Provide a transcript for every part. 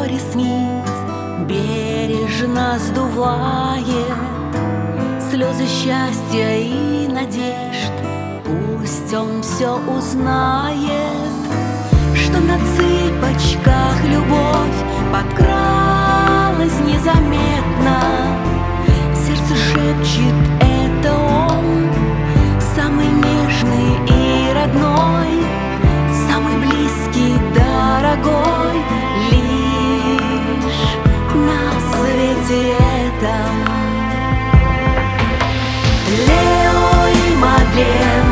ресниц бережно сдувает слезы счастья и надежд. Пусть он все узнает, что на цыпочках любовь подкралась незаметно. Сердце шепчет, это он, самый нежный и родной, самый близкий, дорогой, лишь на свете этом. Лео и Мадлен,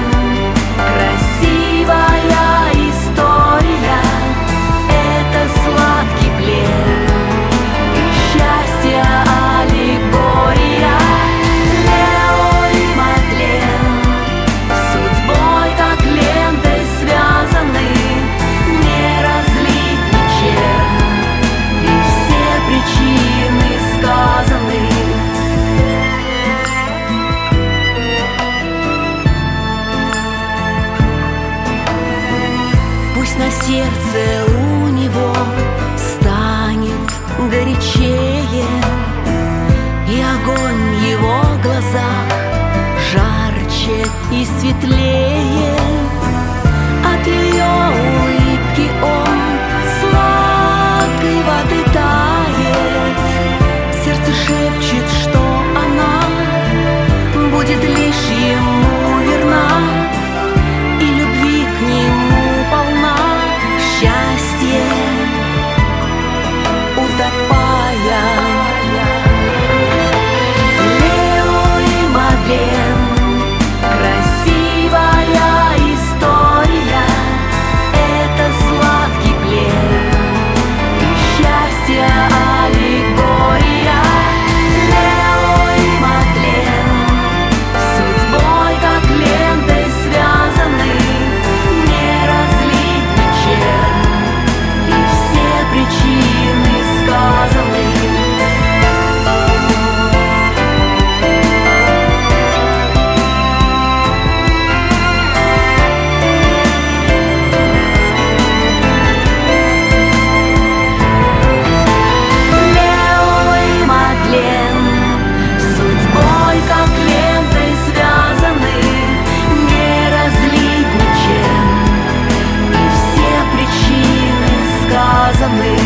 красивая история, это сладкий плен и счастье аллегория. Лео и Мадлен судьбой как лентой связаны, не разлить ничем, и все причины сказаны. Пусть на сердце у него станет горячее, и огонь в его глазах жарче и светлее. От ее улыбки он сладкой воды тает. Сердце шепчет, что она будет лишь ему верна, и любви к нему полна, в счастье утопая. Лео и Мадлен, красивая история, это сладкий плен и счастье аллегория. Лео и Мадлен судьбой как лентой связаны, не разлить ничем, и все причины сказаны. Лео и Мадлен судьбой как лентой связаны, не разлить ничем, и все причины сказаны.